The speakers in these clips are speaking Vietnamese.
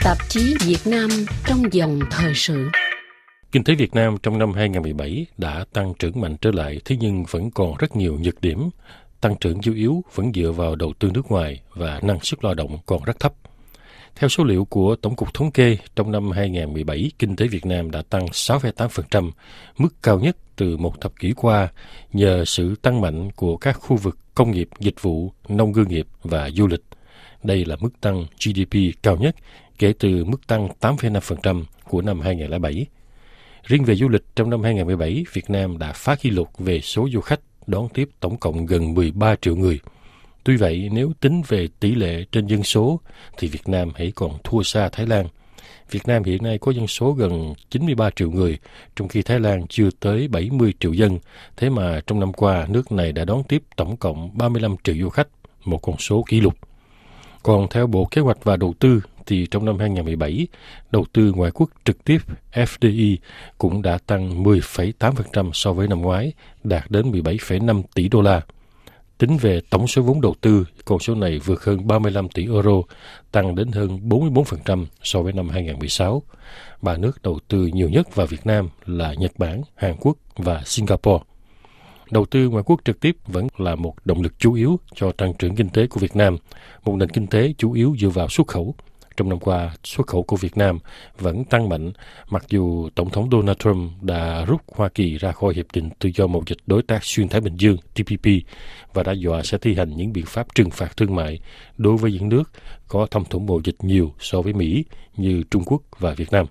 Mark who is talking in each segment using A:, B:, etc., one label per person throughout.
A: Tạp chí Việt Nam trong dòng thời sự.
B: Kinh tế Việt Nam trong năm 2017 đã tăng trưởng mạnh trở lại, thế nhưng vẫn còn rất nhiều nhược điểm. Tăng trưởng chủ yếu vẫn dựa vào đầu tư nước ngoài và năng suất lao động còn rất thấp. Theo số liệu của Tổng cục Thống kê, trong năm 2017, kinh tế Việt Nam đã tăng 6,8%, mức cao nhất từ một thập kỷ qua, nhờ sự tăng mạnh của các khu vực công nghiệp, dịch vụ, nông ngư nghiệp và du lịch. Đây là mức tăng GDP cao nhất kể từ mức tăng 8,5% của năm 2007. Riêng về du lịch, trong năm 2017, Việt Nam đã phá kỷ lục về số du khách đón tiếp tổng cộng gần 13 triệu người. Tuy vậy, nếu tính về tỷ lệ trên dân số, thì Việt Nam hãy còn thua xa Thái Lan. Việt Nam hiện nay có dân số gần 93 triệu người, trong khi Thái Lan chưa tới 70 triệu dân. Thế mà trong năm qua, nước này đã đón tiếp tổng cộng 35 triệu du khách, một con số kỷ lục. Còn theo Bộ Kế hoạch và Đầu tư, thì trong năm 2017, đầu tư ngoại quốc trực tiếp FDI cũng đã tăng 10,8% so với năm ngoái, đạt đến 17,5 tỷ đô la. Tính về tổng số vốn đầu tư, con số này vượt hơn 35 tỷ euro, tăng đến hơn 44% so với năm 2016. Ba nước đầu tư nhiều nhất vào Việt Nam là Nhật Bản, Hàn Quốc và Singapore. Đầu tư ngoại quốc trực tiếp vẫn là một động lực chủ yếu cho tăng trưởng kinh tế của Việt Nam, một nền kinh tế chủ yếu dựa vào xuất khẩu. Trong năm qua, xuất khẩu của Việt Nam vẫn tăng mạnh, mặc dù Tổng thống Donald Trump đã rút Hoa Kỳ ra khỏi Hiệp định Tự do Mậu dịch Đối tác Xuyên Thái Bình Dương TPP và đã dọa sẽ thi hành những biện pháp trừng phạt thương mại đối với những nước có thâm thủng mậu dịch nhiều so với Mỹ như Trung Quốc và Việt Nam.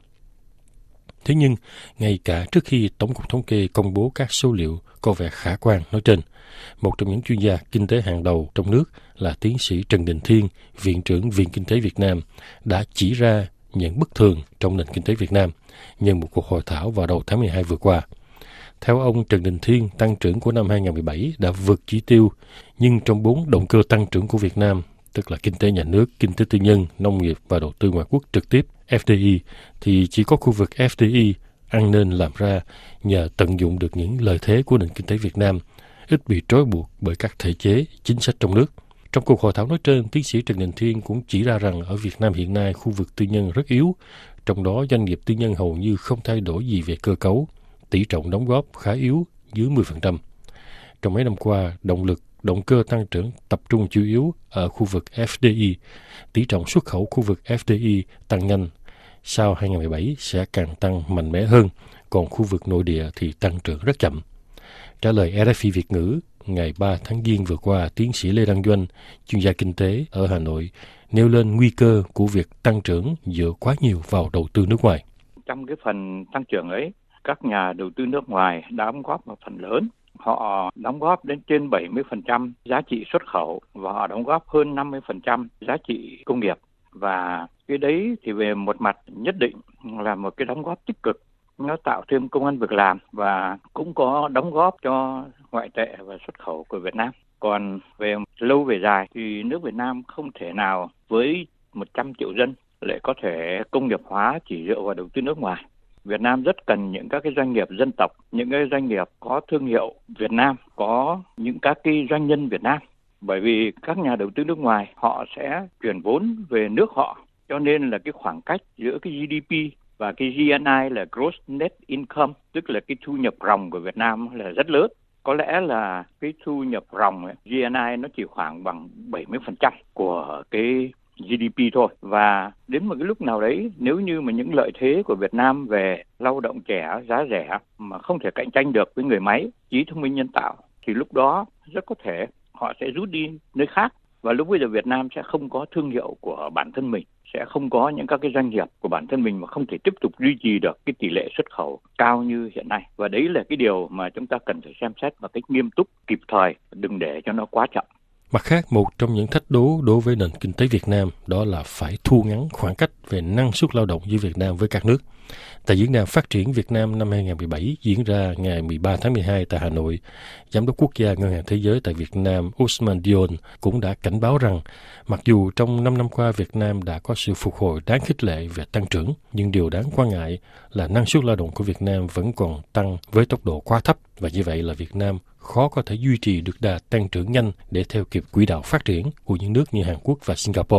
B: Thế nhưng, ngay cả trước khi Tổng cục Thống kê công bố các số liệu có vẻ khả quan nói trên, một trong những chuyên gia kinh tế hàng đầu trong nước là tiến sĩ Trần Đình Thiên, Viện trưởng Viện Kinh tế Việt Nam, đã chỉ ra những bất thường trong nền kinh tế Việt Nam nhân một cuộc hội thảo vào đầu tháng 12 vừa qua. Theo ông Trần Đình Thiên, tăng trưởng của năm 2017 đã vượt chỉ tiêu, nhưng trong 4 động cơ tăng trưởng của Việt Nam, tức là kinh tế nhà nước, kinh tế tư nhân, nông nghiệp và đầu tư ngoại quốc trực tiếp FDI, thì chỉ có khu vực FDI ăn nên làm ra nhờ tận dụng được những lợi thế của nền kinh tế Việt Nam, ít bị trói buộc bởi các thể chế, chính sách trong nước. Trong cuộc hội thảo nói trên, tiến sĩ Trần Đình Thiên cũng chỉ ra rằng ở Việt Nam hiện nay khu vực tư nhân rất yếu, trong đó doanh nghiệp tư nhân hầu như không thay đổi gì về cơ cấu, tỷ trọng đóng góp khá yếu, dưới 10%. Trong mấy năm qua, động cơ tăng trưởng tập trung chủ yếu ở khu vực FDI, tỷ trọng xuất khẩu khu vực FDI tăng nhanh. Sau 2017 sẽ càng tăng mạnh mẽ hơn, còn khu vực nội địa thì tăng trưởng rất chậm. Trả lời RFI Việt ngữ, ngày 3 tháng Giêng vừa qua, tiến sĩ Lê Đăng Doanh, chuyên gia kinh tế ở Hà Nội, nêu lên nguy cơ của việc tăng trưởng dựa quá nhiều vào đầu tư nước ngoài.
C: Trong cái phần tăng trưởng ấy, các nhà đầu tư nước ngoài đã đóng góp một phần lớn. Họ đóng góp đến trên 70% giá trị xuất khẩu và họ đóng góp hơn 50% giá trị công nghiệp. Và cái đấy thì về một mặt nhất định là một cái đóng góp tích cực. Nó tạo thêm công ăn việc làm và cũng có đóng góp cho ngoại tệ và xuất khẩu của Việt Nam. Còn về lâu về dài thì nước Việt Nam không thể nào với 100 triệu dân lại có thể công nghiệp hóa chỉ dựa vào đầu tư nước ngoài. Việt Nam rất cần những các cái doanh nghiệp dân tộc, những cái doanh nghiệp có thương hiệu Việt Nam, có những các cái doanh nhân Việt Nam. Bởi vì các nhà đầu tư nước ngoài họ sẽ chuyển vốn về nước họ, cho nên là cái khoảng cách giữa cái GDP và cái GNI là Gross Net Income, tức là cái thu nhập ròng của Việt Nam là rất lớn. Có lẽ là cái thu nhập ròng GNI nó chỉ khoảng bằng 70% của cái GDP thôi. Và đến một cái lúc nào đấy, nếu như mà những lợi thế của Việt Nam về lao động trẻ, giá rẻ mà không thể cạnh tranh được với người máy, trí thông minh nhân tạo, thì lúc đó rất có thể họ sẽ rút đi nơi khác. Và lúc bây giờ Việt Nam sẽ không có thương hiệu của bản thân mình, sẽ không có những các cái doanh nghiệp của bản thân mình mà không thể tiếp tục duy trì được cái tỷ lệ xuất khẩu cao như hiện nay. Và đấy là cái điều mà chúng ta cần phải xem xét một cách nghiêm túc, kịp thời, đừng để cho nó quá chậm.
B: Mặt khác, một trong những thách đố đối với nền kinh tế Việt Nam đó là phải thu ngắn khoảng cách về năng suất lao động giữa Việt Nam với các nước. Tại Diễn đàn Phát triển Việt Nam năm 2017 diễn ra ngày 13 tháng 12 tại Hà Nội, Giám đốc Quốc gia Ngân hàng Thế giới tại Việt Nam Ousmane Dione cũng đã cảnh báo rằng mặc dù trong 5 năm qua Việt Nam đã có sự phục hồi đáng khích lệ về tăng trưởng, nhưng điều đáng quan ngại là năng suất lao động của Việt Nam vẫn còn tăng với tốc độ quá thấp, và như vậy là Việt Nam khó có thể duy trì được đà tăng trưởng nhanh để theo kịp quỹ đạo phát triển của những nước như Hàn Quốc và Singapore.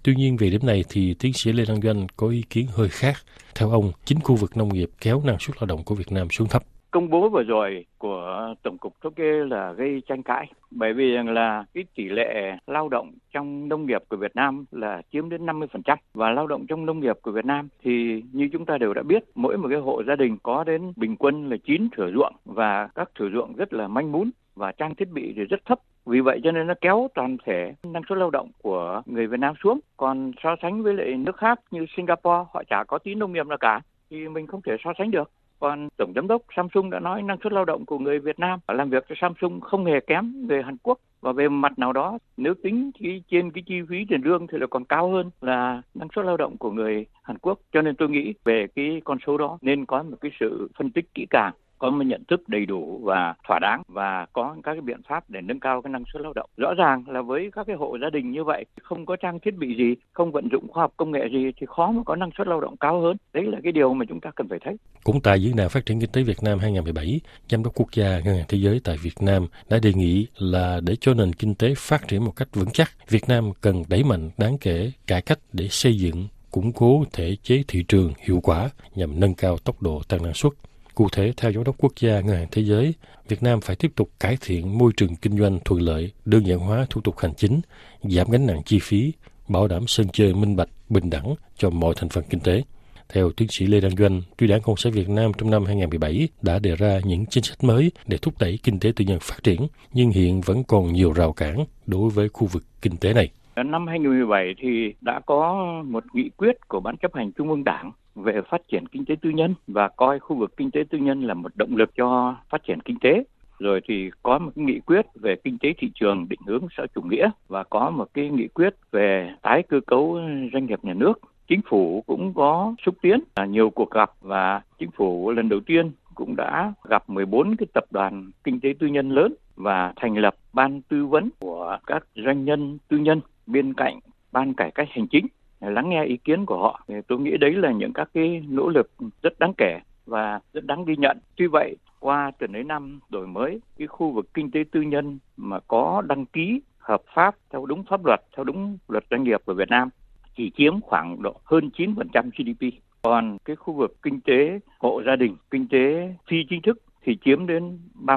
B: Tuy nhiên về điểm này thì tiến sĩ Lê Đăng Doanh có ý kiến hơi khác. Theo ông, chính khu vực nông nghiệp kéo năng suất lao động của Việt Nam xuống thấp.
C: Công bố vừa rồi của Tổng cục Thống kê là gây tranh cãi, bởi vì rằng là cái tỷ lệ lao động trong nông nghiệp của Việt Nam là chiếm đến 50%, và lao động trong nông nghiệp của Việt Nam thì như chúng ta đều đã biết, mỗi một cái hộ gia đình có đến bình quân là 9 thửa ruộng, và các thửa ruộng rất là manh mún và trang thiết bị thì rất thấp. Vì vậy cho nên nó kéo toàn thể năng suất lao động của người Việt Nam xuống. Còn so sánh với lại nước khác như Singapore, họ chả có tí nông nghiệp nào cả, thì mình không thể so sánh được. Còn Tổng giám đốc Samsung đã nói năng suất lao động của người Việt Nam làm việc cho Samsung không hề kém về Hàn Quốc. Và về mặt nào đó, nếu tính thì trên cái chi phí tiền lương thì là còn cao hơn là năng suất lao động của người Hàn Quốc. Cho nên tôi nghĩ về cái con số đó nên có một cái sự phân tích kỹ càng, có một nhận thức đầy đủ và thỏa đáng, và có các cái biện pháp để nâng cao cái năng suất lao động. Rõ ràng là với các cái hộ gia đình như vậy, không có trang thiết bị gì, không vận dụng khoa học công nghệ gì thì khó mà có năng suất lao động cao hơn. Đấy là cái điều mà chúng ta cần phải thấy.
B: Cũng tại Diễn đàn Phát triển Kinh tế Việt Nam 2017, Giám đốc Quốc gia Ngân hàng Thế giới tại Việt Nam đã đề nghị là để cho nền kinh tế phát triển một cách vững chắc, Việt Nam cần đẩy mạnh đáng kể cải cách để xây dựng, củng cố thể chế thị trường hiệu quả nhằm nâng cao tốc độ tăng năng suất. Cụ thể, theo Giám đốc Quốc gia Ngân hàng Thế giới, Việt Nam phải tiếp tục cải thiện môi trường kinh doanh thuận lợi, đơn giản hóa thủ tục hành chính, giảm gánh nặng chi phí, bảo đảm sân chơi minh bạch, bình đẳng cho mọi thành phần kinh tế. Theo tiến sĩ Lê Đăng Doanh, tuy Đảng Cộng sản Việt Nam trong năm 2017 đã đề ra những chính sách mới để thúc đẩy kinh tế tư nhân phát triển, nhưng hiện vẫn còn nhiều rào cản đối với khu vực kinh tế này.
C: Năm 2017 thì đã có một nghị quyết của Ban chấp hành Trung ương Đảng về phát triển kinh tế tư nhân và coi khu vực kinh tế tư nhân là một động lực cho phát triển kinh tế. Rồi thì có một cái nghị quyết về kinh tế thị trường định hướng xã hội chủ nghĩa, và có một cái nghị quyết về tái cơ cấu doanh nghiệp nhà nước. Chính phủ cũng có xúc tiến nhiều cuộc gặp, và chính phủ lần đầu tiên cũng đã gặp 14 cái tập đoàn kinh tế tư nhân lớn và thành lập ban tư vấn của các doanh nhân tư nhân bên cạnh ban cải cách hành chính, lắng nghe ý kiến của họ. Tôi nghĩ đấy là những các cái nỗ lực rất đáng kể và rất đáng ghi nhận. Tuy vậy, qua từ mấy năm đổi mới, cái khu vực kinh tế tư nhân mà có đăng ký hợp pháp theo đúng pháp luật, theo đúng luật doanh nghiệp của Việt Nam chỉ chiếm khoảng độ hơn 9% GDP. Còn cái khu vực kinh tế hộ gia đình, kinh tế phi chính thức thì chiếm đến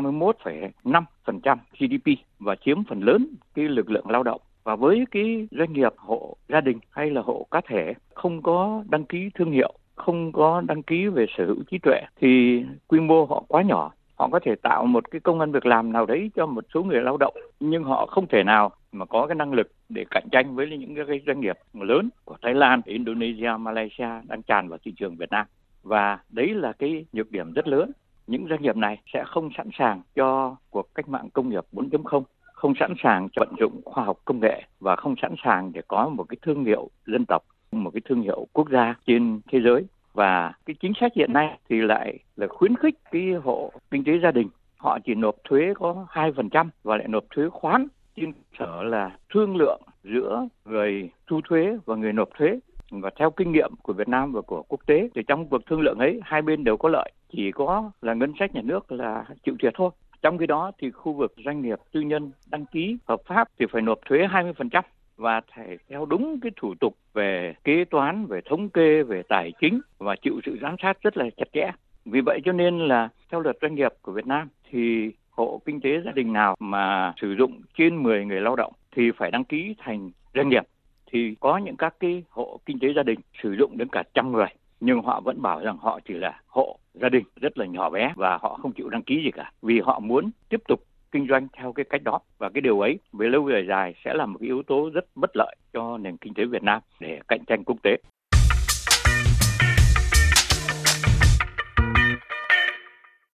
C: 31,5% GDP và chiếm phần lớn cái lực lượng lao động. Và với cái doanh nghiệp hộ gia đình hay là hộ cá thể không có đăng ký thương hiệu, không có đăng ký về sở hữu trí tuệ thì quy mô họ quá nhỏ. Họ có thể tạo một cái công ăn việc làm nào đấy cho một số người lao động, nhưng họ không thể nào mà có cái năng lực để cạnh tranh với những cái doanh nghiệp lớn của Thái Lan, Indonesia, Malaysia đang tràn vào thị trường Việt Nam. Và đấy là cái nhược điểm rất lớn. Những doanh nghiệp này sẽ không sẵn sàng cho cuộc cách mạng công nghiệp 4.0, không sẵn sàng cho vận dụng khoa học công nghệ, và không sẵn sàng để có một cái thương hiệu dân tộc, một cái thương hiệu quốc gia trên thế giới. Và cái chính sách hiện nay thì lại là khuyến khích cái hộ kinh tế gia đình, họ chỉ nộp thuế có 2% và lại nộp thuế khoán trên sở là thương lượng giữa người thu thuế và người nộp thuế. Và theo kinh nghiệm của Việt Nam và của quốc tế thì trong cuộc thương lượng ấy hai bên đều có lợi, chỉ có là ngân sách nhà nước là chịu thiệt thôi. Trong khi đó thì khu vực doanh nghiệp tư nhân đăng ký hợp pháp thì phải nộp thuế 20% và phải theo đúng cái thủ tục về kế toán, về thống kê, về tài chính và chịu sự giám sát rất là chặt chẽ. Vì vậy cho nên là theo luật doanh nghiệp của Việt Nam thì hộ kinh tế gia đình nào mà sử dụng trên 10 người lao động thì phải đăng ký thành doanh nghiệp. Thì có những các cái hộ kinh tế gia đình sử dụng đến cả 100 người, nhưng họ vẫn bảo rằng họ chỉ là hộ gia đình rất là nhỏ bé và họ không chịu đăng ký gì cả, vì họ muốn tiếp tục kinh doanh theo cái cách đó. Và cái điều ấy về lâu về dài sẽ là một cái yếu tố rất bất lợi cho nền kinh tế Việt Nam để cạnh tranh quốc tế.